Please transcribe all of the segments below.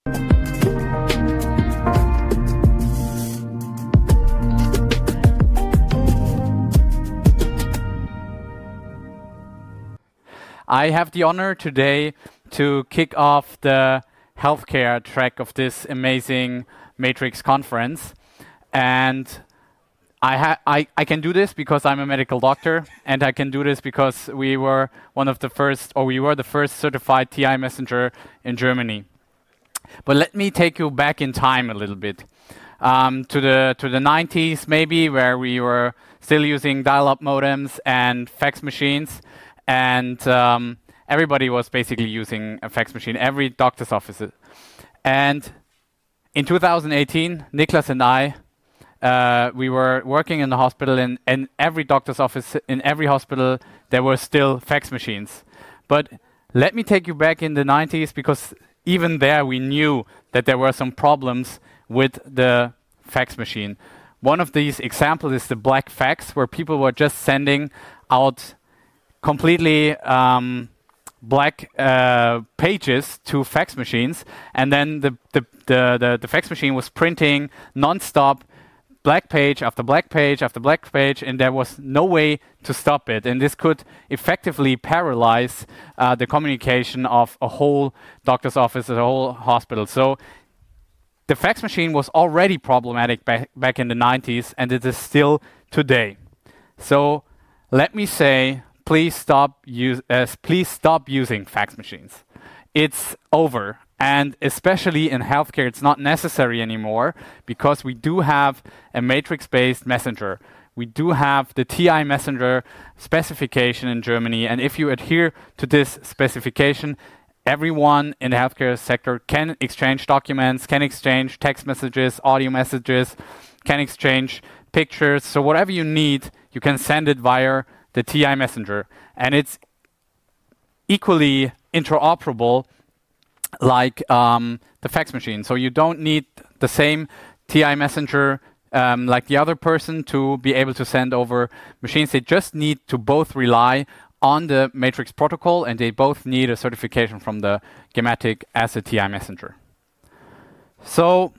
I have the honor today to kick off the healthcare track of this amazing Matrix conference. And I can do this because I'm a medical doctor, and I can do this because we were the first certified TI messenger in Germany. But let me take you back in time a little bit, to the 90s maybe, where we were still using dial-up modems and fax machines, and everybody was basically using a fax machine, every doctor's office. And in 2018, Niklas and I, we were working in the hospital, and in every doctor's office, in every hospital, there were still fax machines. But let me take you back in the 90s, because even there we knew that there were some problems with the fax machine. One of these examples is the black fax, where people were just sending out completely black pages to fax machines, and then the fax machine was printing non-stop black page after black page after black page, and there was no way to stop it. And this could effectively paralyze the communication of a whole doctor's office, a whole hospital. So the fax machine was already problematic back in the 90s, and it is still today. So let me say, please stop using fax machines. It's over. And especially in healthcare, it's not necessary anymore, because we do have a matrix-based messenger. We do have the TI messenger specification in Germany. And if you adhere to this specification, everyone in the healthcare sector can exchange documents, can exchange text messages, audio messages, can exchange pictures. So whatever you need, you can send it via the TI messenger. And it's equally interoperable like the fax machine. So you don't need the same TI messenger like the other person to be able to send over machines. They just need to both rely on the Matrix protocol, and they both need a certification from the Gematik as a TI messenger. So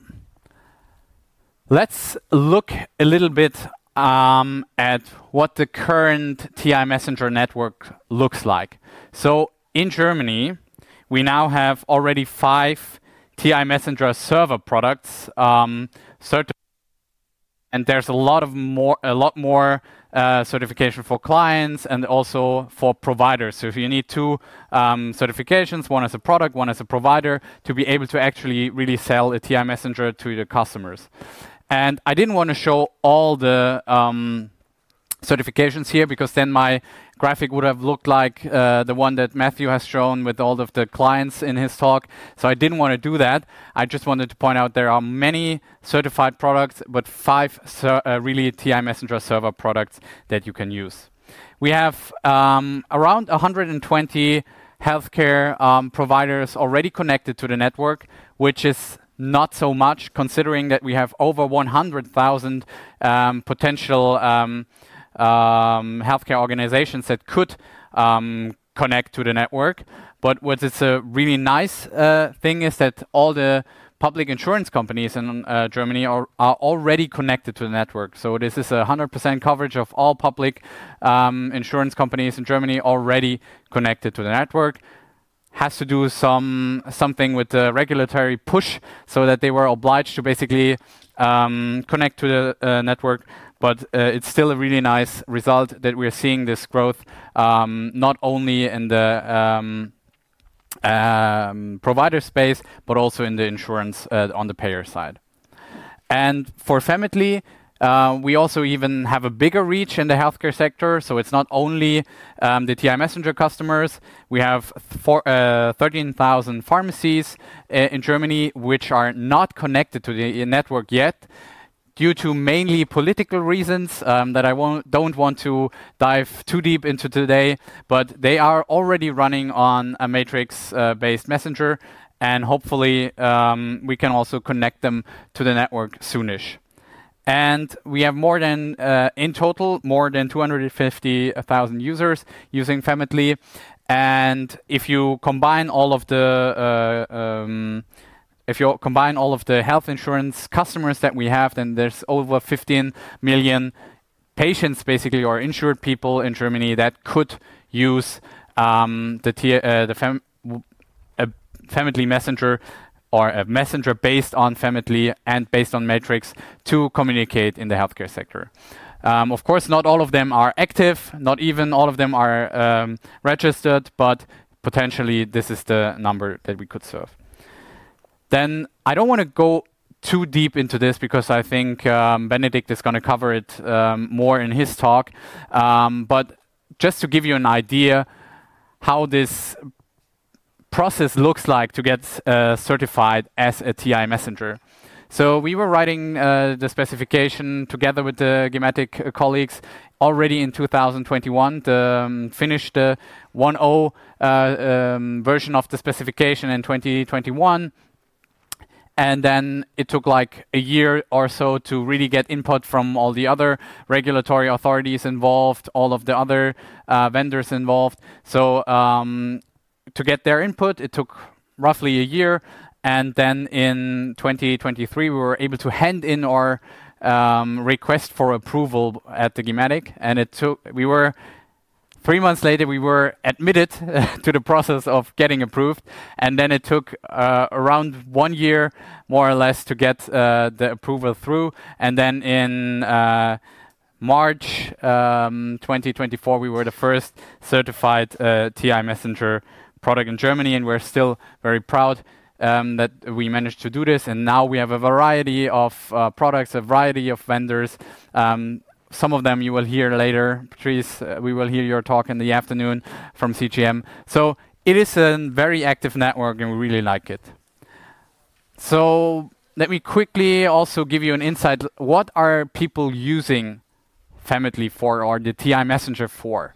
let's look a little bit at what the current TI messenger network looks like. So in Germany, we now have already 5 TI Messenger server products certified, and there's a lot more certification for clients and also for providers. So if you need 2 certifications, one as a product, one as a provider, to be able to actually really sell a TI Messenger to the customers. And I didn't want to show all the certifications here, because then my graphic would have looked like the one that Matthew has shown with all of the clients in his talk. So I didn't want to do that. I just wanted to point out there are many certified products, but 5 really TI Messenger server products that you can use. We have around 120 healthcare providers already connected to the network, which is not so much, considering that we have over 100,000 potential healthcare organizations that could connect to the network. But what is a really nice thing is that all the public insurance companies in Germany are already connected to the network. So this is 100% coverage of all public insurance companies in Germany already connected to the network. Has to do something with the regulatory push, so that they were obliged to basically connect to the network. But it's still a really nice result that we're seeing this growth, not only in the provider space, but also in the insurance on the payer side. And for Femitly, we also even have a bigger reach in the healthcare sector. So it's not only the TI Messenger customers. We have 13,000 pharmacies in Germany which are not connected to the network yet, due to mainly political reasons that I don't want to dive too deep into today. But they are already running on a Matrix-based messenger, and hopefully we can also connect them to the network soonish. And we have in total, more than 250,000 users using Femitly. And if you combine all of the if you combine all of the health insurance customers that we have, then there's over 15 million patients, basically, or insured people in Germany that could use a Family Messenger, or a messenger based on Family and based on Matrix to communicate in the healthcare sector. Of course, not all of them are active, not even all of them are registered, but potentially this is the number that we could serve. Then I don't want to go too deep into this because I think Benedikt is going to cover it more in his talk. But just to give you an idea how this process looks like to get certified as a TI messenger. So we were writing the specification together with the Gematik colleagues already in 2021, finished the 1.0 version of the specification in 2021. And then it took like a year or so to really get input from all the other regulatory authorities involved, all of the other vendors involved. So to get their input, it took roughly a year. And then in 2023, we were able to hand in our request for approval at the Gematik. And 3 months later, we were admitted to the process of getting approved. And then it took around 1 year, more or less, to get the approval through. And then in March 2024, we were the first certified TI Messenger product in Germany. And we're still very proud that we managed to do this. And now we have a variety of products, a variety of vendors. Some of them you will hear later. Patrice, we will hear your talk in the afternoon from CGM. So it is a very active network and we really like it. So let me quickly also give you an insight. What are people using Family for, or the TI Messenger for?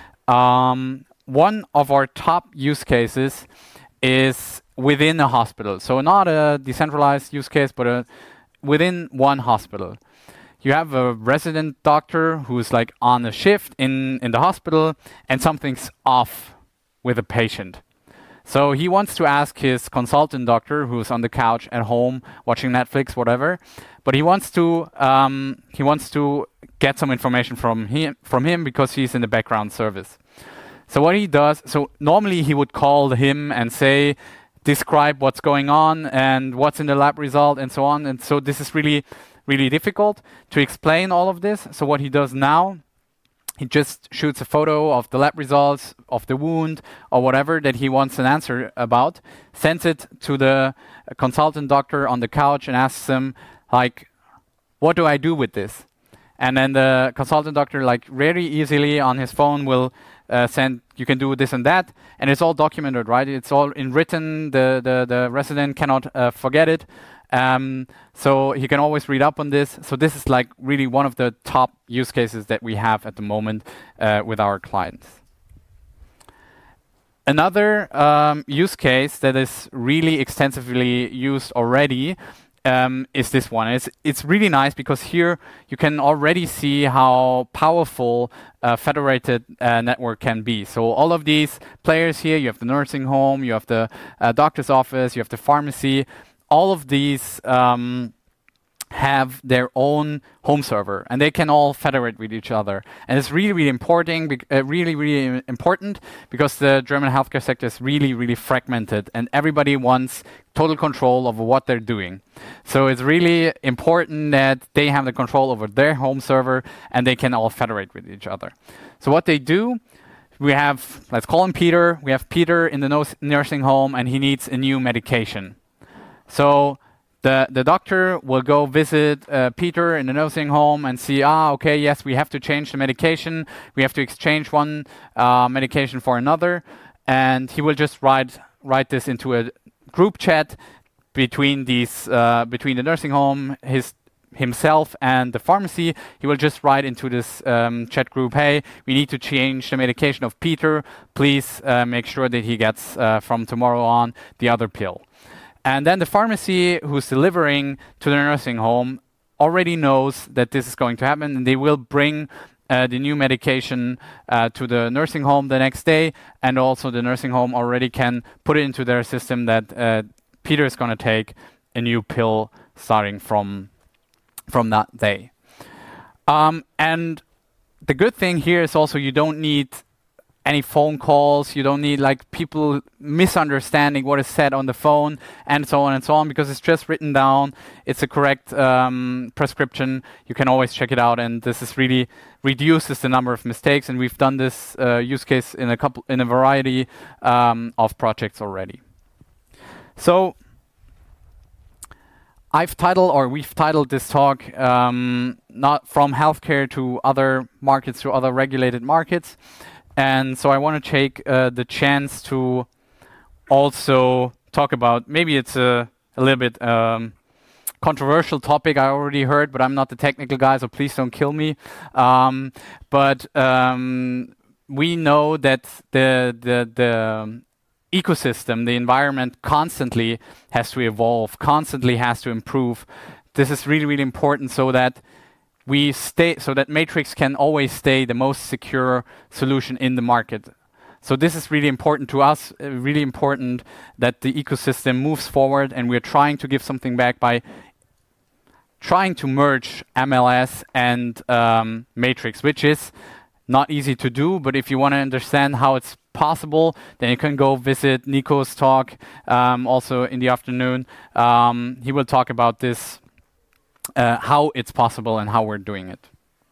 One of our top use cases is within a hospital. So not a decentralized use case, but within one hospital. You have a resident doctor who's like on a shift in the hospital and something's off with a patient. So he wants to ask his consultant doctor who's on the couch at home watching Netflix, whatever, but he wants to get some information from him because he's in the background service. So what he does, so normally he would call him and say, describe what's going on and what's in the lab result and so on. And so this is really difficult to explain all of this. So what he does now, he just shoots a photo of the lab results of the wound or whatever that he wants an answer about, sends it to the consultant doctor on the couch and asks him, like, what do I do with this? And then the consultant doctor, like, very easily on his phone will send, you can do this and that, and it's all documented, right? It's all in written. The resident cannot forget it. So he can always read up on this. So this is like really one of the top use cases that we have at the moment with our clients. Another use case that is really extensively used already is this one. It's really nice because here you can already see how powerful a federated network can be. So all of these players here, you have the nursing home, you have the doctor's office, you have the pharmacy. All of these have their own home server, and they can all federate with each other. And it's really important because the German healthcare sector is really fragmented, and everybody wants total control over what they're doing. So it's really important that they have the control over their home server, and they can all federate with each other. So what they do, we have, let's call him Peter. We have Peter in the nursing home, and he needs a new medication. So the doctor will go visit Peter in the nursing home and see, okay, yes, we have to change the medication. We have to exchange one medication for another. And he will just write this into a group chat between between the nursing home, himself and the pharmacy. He will just write into this chat group, hey, we need to change the medication of Peter. Please make sure that he gets from tomorrow on the other pill. And then the pharmacy who's delivering to the nursing home already knows that this is going to happen, and they will bring the new medication to the nursing home the next day, and also the nursing home already can put it into their system that Peter is going to take a new pill starting from that day. And the good thing here is also you don't need any phone calls, you don't need like people misunderstanding what is said on the phone and so on, because it's just written down. It's a correct prescription. You can always check it out, and this is really reduces the number of mistakes. And we've done this use case in a variety of projects already. So we've titled this talk not from healthcare to other markets, to other regulated markets. And so I want to take the chance to also talk about, maybe it's a little bit controversial topic I already heard, but I'm not the technical guy, so please don't kill me. But we know that the ecosystem, the environment constantly has to evolve, constantly has to improve. This is really, really important so that Matrix can always stay the most secure solution in the market. So this is really important to us, really important that the ecosystem moves forward, and we're trying to give something back by trying to merge MLS and Matrix, which is not easy to do, but if you want to understand how it's possible, then you can go visit Nico's talk also in the afternoon. He will talk about this, how it's possible and how we're doing it.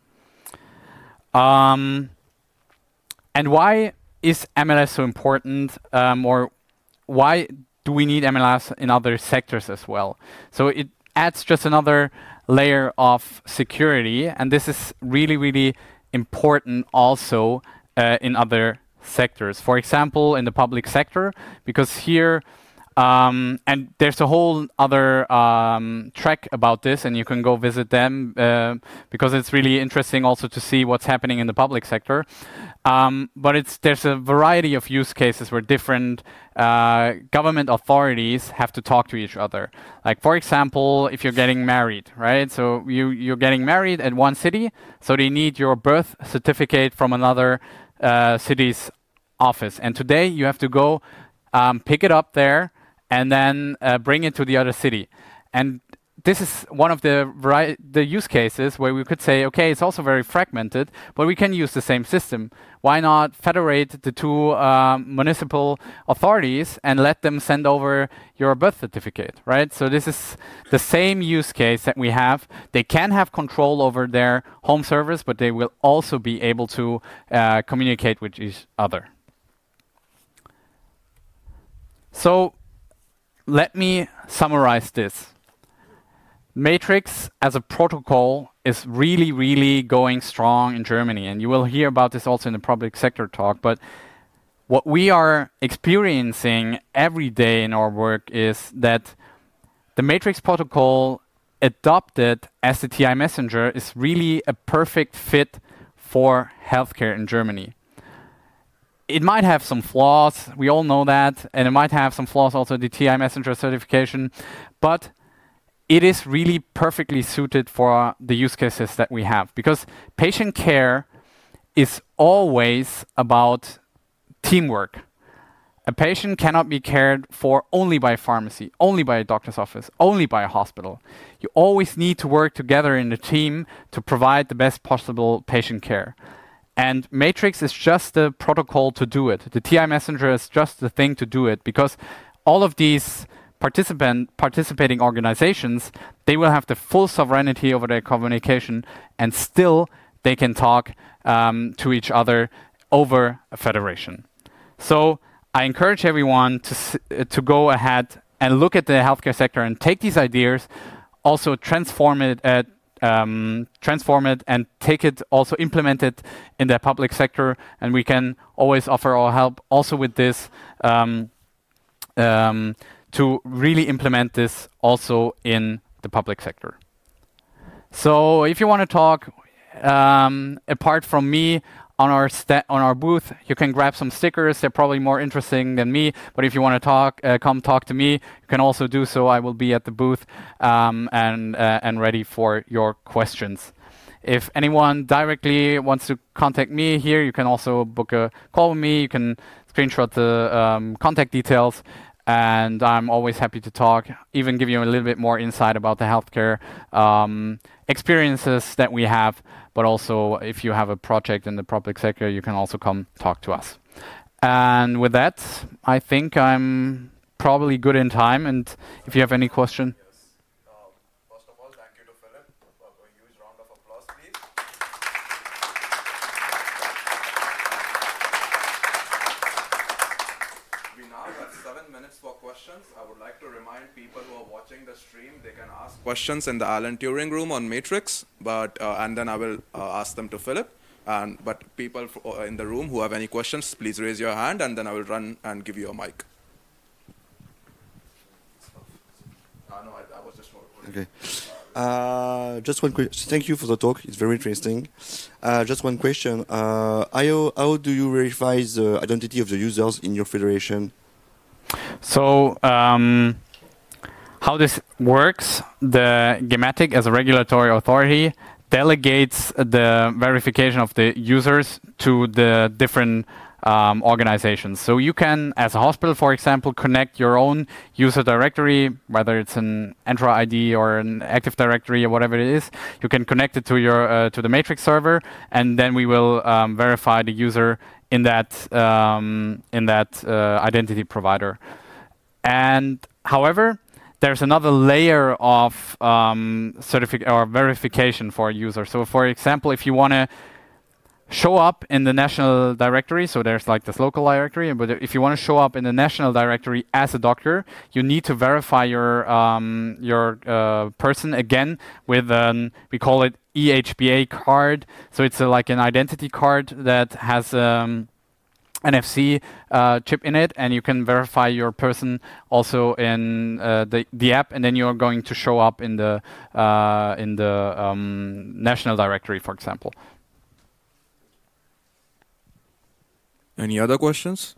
And why is MLS so important, or why do we need MLS in other sectors as well? So it adds just another layer of security, and this is really, really important also in other sectors. For example, in the public sector, because here, and there's a whole other track about this, and you can go visit them because it's really interesting also to see what's happening in the public sector. But there's a variety of use cases where different government authorities have to talk to each other. Like, for example, if you're getting married, right? So you're getting married at one city, so they need your birth certificate from another city's office. And today you have to go pick it up there and then bring it to the other city. And this is one of the use cases where we could say, okay, it's also very fragmented, but we can use the same system. Why not federate the two municipal authorities and let them send over your birth certificate, right? So this is the same use case that we have. They can have control over their home servers, but they will also be able to communicate with each other. So let me summarize this. Matrix as a protocol is really, really going strong in Germany, and you will hear about this also in the public sector talk. But what we are experiencing every day in our work is that the Matrix protocol adopted as the TI messenger is really a perfect fit for healthcare in Germany. It might have some flaws, we all know that, and it might have some flaws also the TI messenger certification, but it is really perfectly suited for the use cases that we have, because patient care is always about teamwork. A patient cannot be cared for only by a pharmacy, only by a doctor's office, only by a hospital. You always need to work together in a team to provide the best possible patient care. And Matrix is just the protocol to do it. The TI messenger is just the thing to do it, because all of these participating organizations, they will have the full sovereignty over their communication, and still they can talk to each other over a federation. So I encourage everyone to go ahead and look at the healthcare sector and take these ideas, also transform it and take it, also implement it in the public sector, and we can always offer our help also with this to really implement this also in the public sector. So if you want to talk apart from me on our booth, you can grab some stickers. They're probably more interesting than me, but if you want to talk, come talk to me. You can also do so. I will be at the booth and ready for your questions. If anyone directly wants to contact me here, you can also book a call with me. You can screenshot the contact details. and I'm always happy to talk, even give you a little bit more insight about the healthcare experiences that we have, but also if you have a project in the public sector, you can also come talk to us. And with that, I think I'm probably good in time, and if you have any question. First of all, thank you to Philip. A huge round of applause, please. We now have 7 minutes for questions. I would like to remind people who are watching the stream, they can ask questions in the Alan Turing room on Matrix, and then I will ask them to Philip. But people in the room who have any questions, please raise your hand, and then I will run and give you a mic. No, I was just... Okay. Just one question. Thank you for the talk. It's very interesting. Just one question. How do you verify the identity of the users in your federation? So, how this works, the Gematik as a regulatory authority delegates the verification of the users to the different organizations. So you can, as a hospital, for example, connect your own user directory, whether it's an Entra ID or an Active Directory or whatever it is. You can connect it to your to the Matrix server, and then we will verify the user in that identity provider. And however, there's another layer of verification for a user. So, for example, if you want to show up in the national directory, so there's like this local directory, but if you want to show up in the national directory as a doctor, you need to verify your person again with we call it EHBA card. So it's like an identity card that has NFC chip in it, and you can verify your person also in the app, and then you're going to show up in the national directory, for example. Any other questions?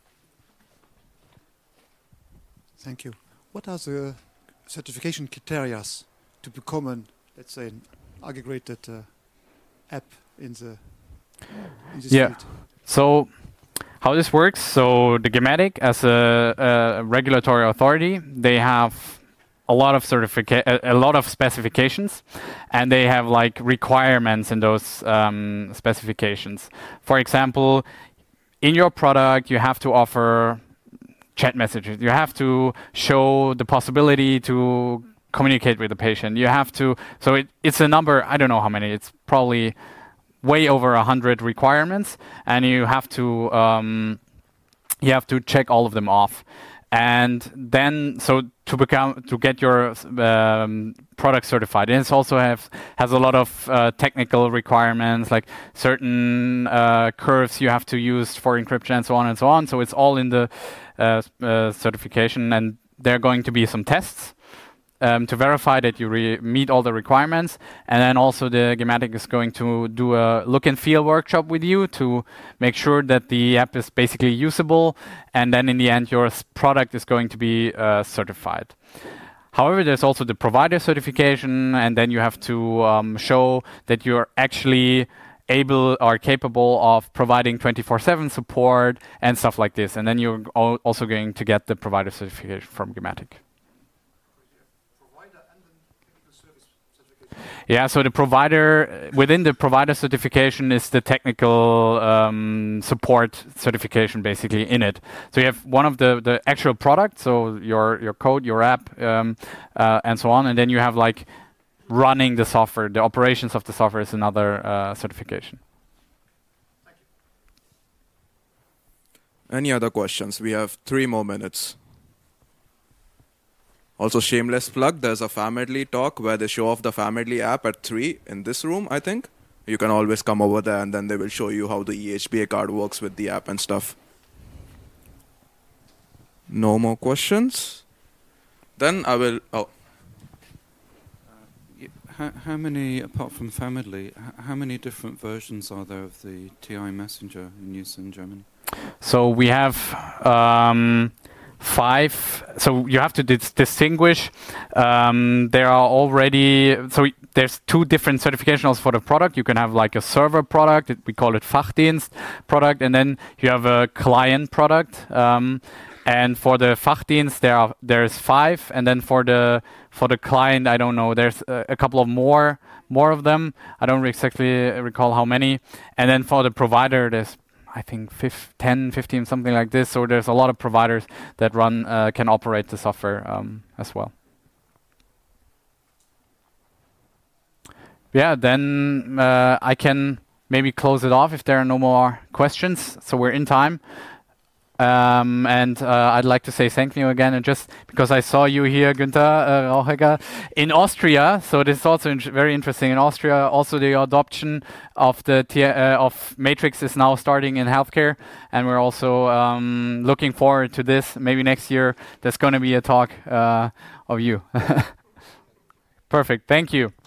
Thank you. What are the certification criteria to become an, let's say, an aggregated app in this field? So how this works, so the Gematik as a regulatory authority, they have a lot of specifications, and they have like requirements in those specifications. For example, in your product, you have to offer chat messages. You have to show the possibility to communicate with the patient. You have to, so it's a number, I don't know how many, it's probably way over 100 requirements, and you have to check all of them off. And then, so to get your product certified, and it also has a lot of technical requirements, like certain curves you have to use for encryption and so on and so on. So it's all in the certification, and there are going to be some tests to verify that you meet all the requirements. And then also the Gematik is going to do a look and feel workshop with you to make sure that the app is basically usable. And then in the end, your product is going to be certified. However, there's also the provider certification, and then you have to show that you're actually able or capable of providing 24/7 support and stuff like this. And then you're also going to get the provider certification from Gematik. Yeah, so the provider, within the provider certification is the technical support certification basically in it. So you have one of the actual product, so your code, your app, and so on, and then you have like running the software, the operations of the software is another certification. Thank you. Any other questions? We have 3 more minutes. Also, shameless plug, there's a Famedly talk where they show off the Famedly app at 3 in this room, I think. You can always come over there, and then they will show you how the EHBA card works with the app and stuff. No more questions? Then I will... Oh. How many, apart from Famedly, how many different versions are there of the TI Messenger in use in Germany? So we have... 5. So you have to distinguish. There are already, so there's 2 different certifications for the product. You can have like a server product, we call it Fachdienst product, and then you have a client product. And for the Fachdienst, there's 5, and then for the client, I don't know. There's a couple of more of them. I don't exactly recall how many. And then for the provider, there's I think 10, 15, something like this. So there's a lot of providers that can operate the software as well. Yeah, then I can maybe close it off if there are no more questions. So we're in time. And I'd like to say thank you again, and just because I saw you here, Günther Rauchegger, in Austria. So this is also very interesting. In Austria, also the adoption of of Matrix is now starting in healthcare, and we're also looking forward to this. Maybe next year there's going to be a talk of you. Perfect. Thank you.